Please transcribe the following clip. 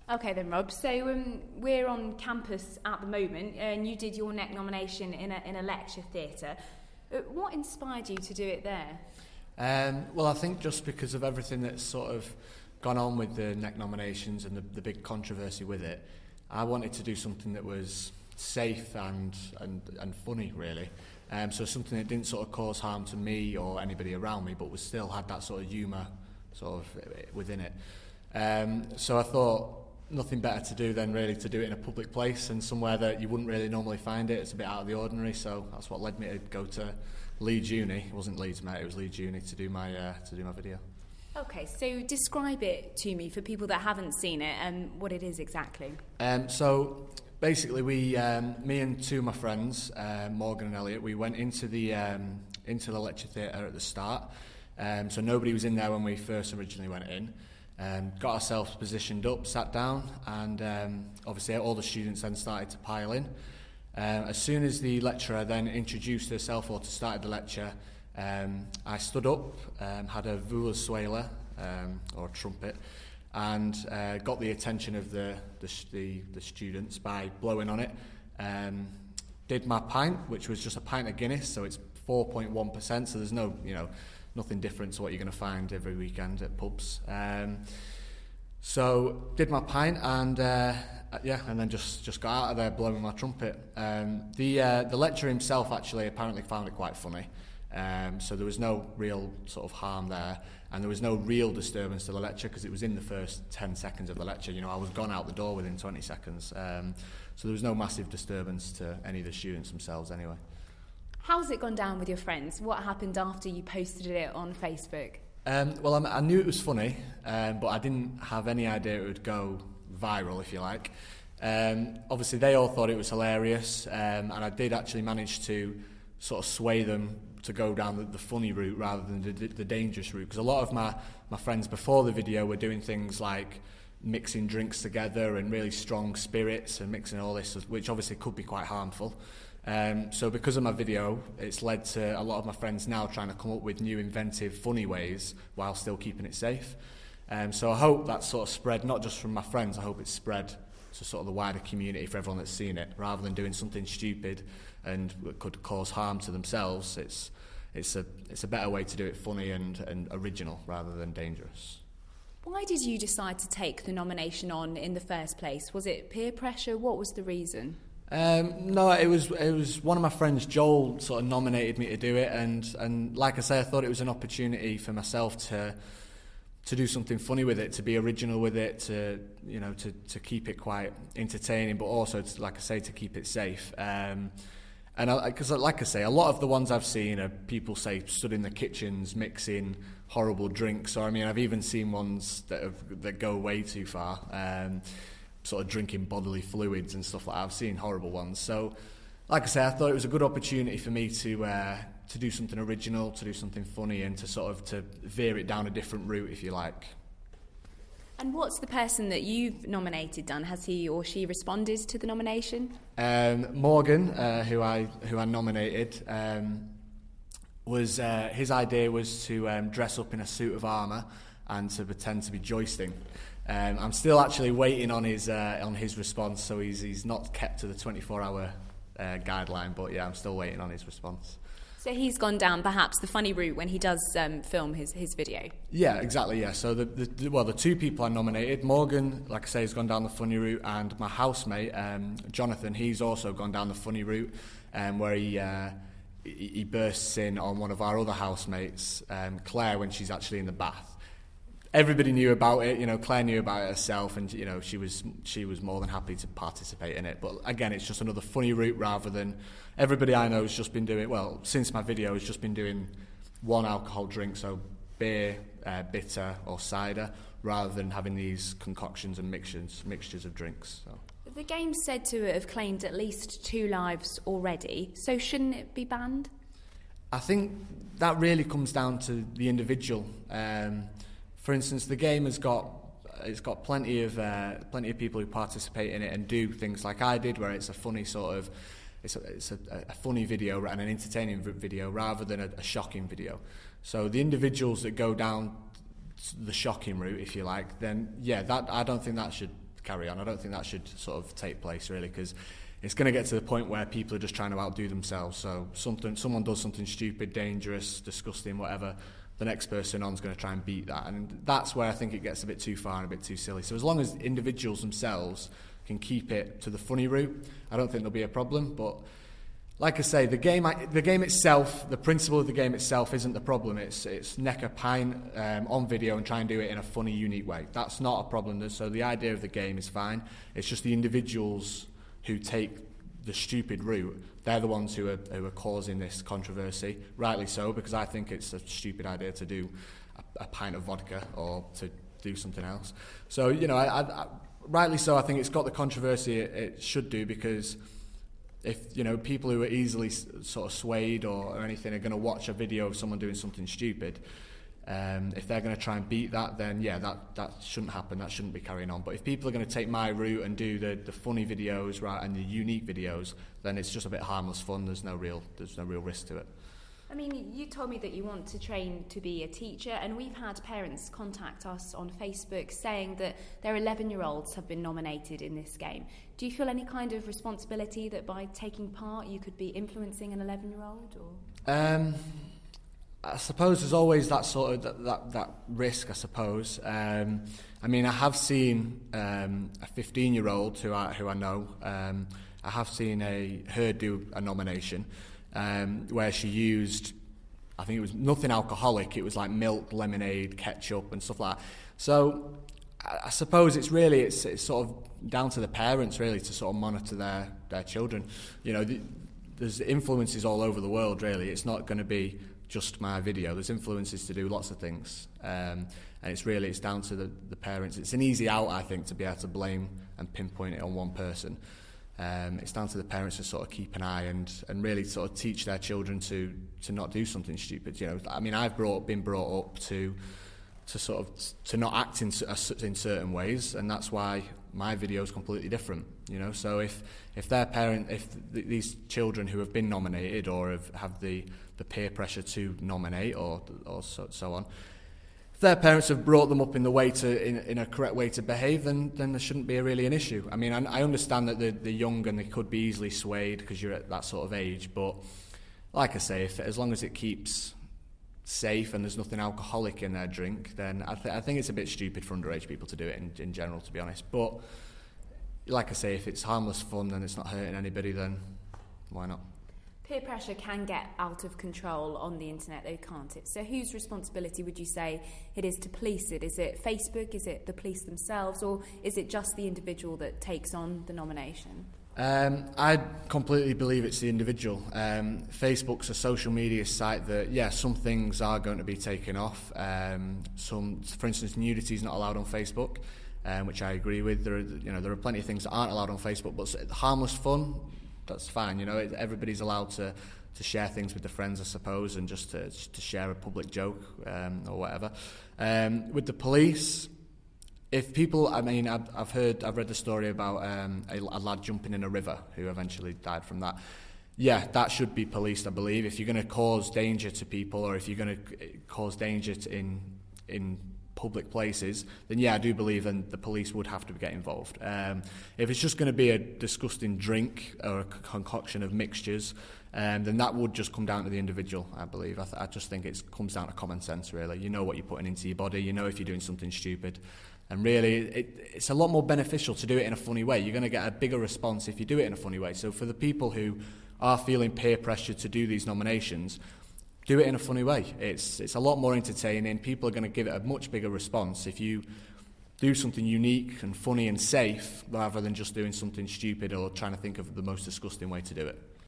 Okay then, Rob. So we're on campus at the moment, and you did your NEC nomination in a lecture theatre. What inspired you to do it there? Well, I think just because of everything that's sort of gone on with the NEC nominations and the big controversy with it, I wanted to do something that was safe and funny, really. So something that didn't sort of cause harm to me or anybody around me, but was still had that sort of humour sort of within it. So I thought nothing better to do than really to do it in a public place and somewhere that you wouldn't really normally find it. It's a bit out of the ordinary, so that's what led me to go to Leeds Uni. It wasn't Leeds Met, it was Leeds Uni to do my video. Okay, so describe it to me for people that haven't seen it and what it is exactly. So basically, me and two of my friends, Morgan and Elliot, we went into the lecture theatre at the start. So nobody was in there when we first originally went in. Got ourselves positioned up, sat down, and obviously all the students then started to pile in. As soon as the lecturer then introduced herself or started the lecture, I stood up, had a vuvuzela or trumpet, and got the attention of the students by blowing on it. Did my pint, which was just a pint of Guinness, so it's 4.1%. So there's nothing different to what you're going to find every weekend at pubs. So did my pint and then just got out of there blowing my trumpet. The lecturer himself actually apparently found it quite funny. So there was no real sort of harm there, and there was no real disturbance to the lecture because it was in the first 10 seconds of the lecture. I was gone out the door within 20 seconds. So there was no massive disturbance to any of the students themselves anyway. How's it gone down with your friends? What happened after you posted it on Facebook? Well, I knew it was funny, but I didn't have any idea it would go viral, if you like. Obviously, they all thought it was hilarious, and I did actually manage to sort of sway them to go down the funny route rather than the dangerous route. Because a lot of my friends before the video were doing things like mixing drinks together and really strong spirits and mixing all this, which obviously could be quite harmful. So because of my video, it's led to a lot of my friends now trying to come up with new inventive, funny ways while still keeping it safe. So I hope that sort of spread, not just from my friends, I hope it's spread to sort of the wider community for everyone that's seen it, rather than doing something stupid and could cause harm to themselves. It's a better way to do it funny and original rather than dangerous. Why did you decide to take the nomination on in the first place? Was it peer pressure? What was the reason? No, it was one of my friends, Joel, sort of nominated me to do it, and like I say, I thought it was an opportunity for myself to do something funny with it, to be original with it, to keep it quite entertaining, but also to keep it safe. Because like I say, a lot of the ones I've seen are people stood in the kitchens mixing horrible drinks, or I've even seen ones that go way too far. Sort of drinking bodily fluids and stuff like that. I've seen horrible ones. So, like I say, I thought it was a good opportunity for me to do something original, to do something funny, and to veer it down a different route, if you like. And what's the person that you've nominated done? Has he or she responded to the nomination? Morgan, who I nominated, was his idea was to dress up in a suit of armour and to pretend to be joisting. I'm still actually waiting on his response, so he's not kept to the 24-hour guideline, but yeah, I'm still waiting on his response. So he's gone down perhaps the funny route when he does film his video? Yeah, exactly, yeah. So the two people I nominated, Morgan, like I say, has gone down the funny route, and my housemate, Jonathan, he's also gone down the funny route, where he bursts in on one of our other housemates, Claire, when she's actually in the bath. Everybody knew about it, Claire knew about it herself, and she was more than happy to participate in it. But again, it's just another funny route rather than everybody I know has just been doing, well, since my video, has just been doing one alcohol drink, so beer, bitter or cider, rather than having these concoctions and mixtures of drinks. So. The game's said to have claimed at least 2 lives already, so shouldn't it be banned? I think that really comes down to the individual. For instance, the game has got plenty of people who participate in it and do things like I did, where it's a funny it's a funny video and an entertaining video rather than a shocking video. So the individuals that go down the shocking route, if you like, then yeah, that I don't think that should carry on. I don't think that should sort of take place, really, because it's going to get to the point where people are just trying to outdo themselves. So someone does something stupid, dangerous, disgusting, whatever, the next person on's going to try and beat that. And that's where I think it gets a bit too far and a bit too silly. So as long as individuals themselves can keep it to the funny route, I don't think there'll be a problem. But like I say, the game itself, the principle of the game itself isn't the problem. It's neck a pint on video and try and do it in a funny, unique way. That's not a problem. So the idea of the game is fine. It's just the individuals who take the stupid route, they're the ones who are causing this controversy. Rightly so, because I think it's a stupid idea to do a pint of vodka or to do something else. So, you know, I rightly so, I think it's got the controversy it should do, because if, you know, people who are easily sort of swayed or anything are going to watch a video of someone doing something stupid, if they're going to try and beat that, then yeah, that shouldn't happen. That shouldn't be carrying on. But if people are going to take my route and do the funny videos, right, and the unique videos, then it's just a bit harmless fun. There's no real risk to it. I mean, you told me that you want to train to be a teacher, and we've had parents contact us on Facebook saying that their 11-year-olds have been nominated in this game. Do you feel any kind of responsibility that by taking part you could be influencing an 11-year-old? Or? I suppose there's always that sort of that risk, I suppose. I mean, I have seen a 15-year-old who I know. I have seen her do a nomination where she used, I think it was nothing alcoholic. It was like milk, lemonade, ketchup, and stuff like that. So I suppose it's sort of down to the parents really to sort of monitor their children. You know, there's influences all over the world. Really, it's not going to be just my video. There's influences to do lots of things, and it's down to the parents. It's an easy out, I think, to be able to blame and pinpoint it on one person. It's down to the parents to sort of keep an eye and really sort of teach their children to not do something stupid. You know, I mean, I've been brought up to not act in certain ways, and that's why my video is completely different. You know, so if these children who have been nominated or have the peer pressure to nominate or so on, if their parents have brought them up in a correct way to behave, then there shouldn't be really an issue. I mean, I understand that they're young and they could be easily swayed because you're at that sort of age, but like I say, as long as it keeps safe and there's nothing alcoholic in their drink, then I think it's a bit stupid for underage people to do it in general, to be honest. But like I say, if it's harmless fun and it's not hurting anybody, then why not? Peer pressure can get out of control on the internet, though, can't it? So whose responsibility would you say it is to police it? Is it Facebook? Is it the police themselves? Or is it just the individual that takes on the nomination? I completely believe it's the individual. Facebook's a social media site that, yeah, some things are going to be taken off. For instance, nudity is not allowed on Facebook, which I agree with. There are plenty of things that aren't allowed on Facebook, but harmless fun, that's fine. You know, everybody's allowed to share things with their friends, I suppose, and just to share a public joke or whatever. With the police, if people, I mean, I've read the story about a lad jumping in a river who eventually died from that. Yeah, that should be policed, I believe. If you're going to cause danger to people, or if you're going to cause danger in public places, then yeah, I do believe then the police would have to get involved. If it's just going to be a disgusting drink or a concoction of mixtures, then that would just come down to the individual, I believe. I just think it comes down to common sense, really. You know what you're putting into your body, you know if you're doing something stupid. And really, it's a lot more beneficial to do it in a funny way. You're going to get a bigger response if you do it in a funny way. So for the people who are feeling peer pressure to do these nominations, do it in a funny way. It's a lot more entertaining. People are going to give it a much bigger response if you do something unique and funny and safe rather than just doing something stupid or trying to think of the most disgusting way to do it.